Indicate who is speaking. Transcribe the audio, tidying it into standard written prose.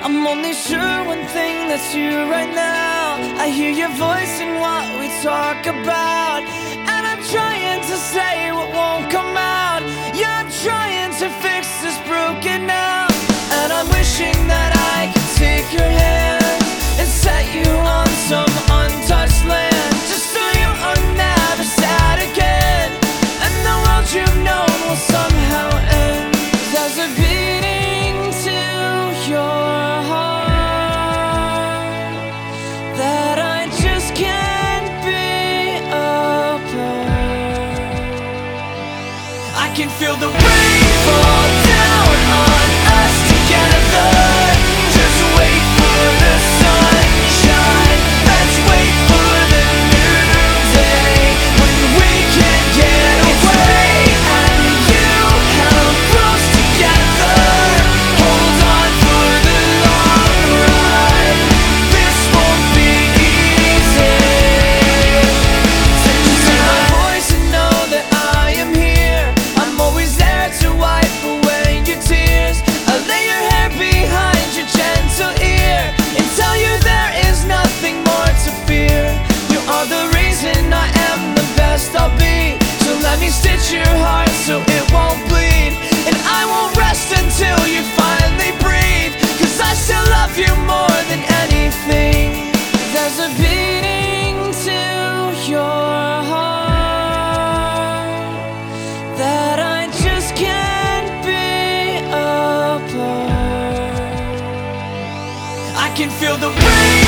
Speaker 1: I'm only sure one thing, that's you right now. I hear your voice in what we talk about, and I'm trying to say what won't come out. Yeah, I'm trying to fix this broken now, and I'm wishing that I could take your hand and set you on some untouched land, just so you are never sad again, and the world you've known will somehow end. There's a beating to your heart that I just can't be apart. I can feel the rain fall down on us together. Just wait for the sunshine. Let's wait for the new day when we can get away and you held close together. Hold on for the long ride. This won't be easy. Just hear my voice and know that I am here. I'm always there to wipe away your tears. I'll lay your hair behind your gentle ear and tell you there is nothing more to fear. You are the reason I am the best I'll be. So let me stitch your heart so it won't bleed, and I won't rest until you finally breathe, 'cause I still love you more than anything. There's a beating to your heart that I just can't be apart. I can feel the rain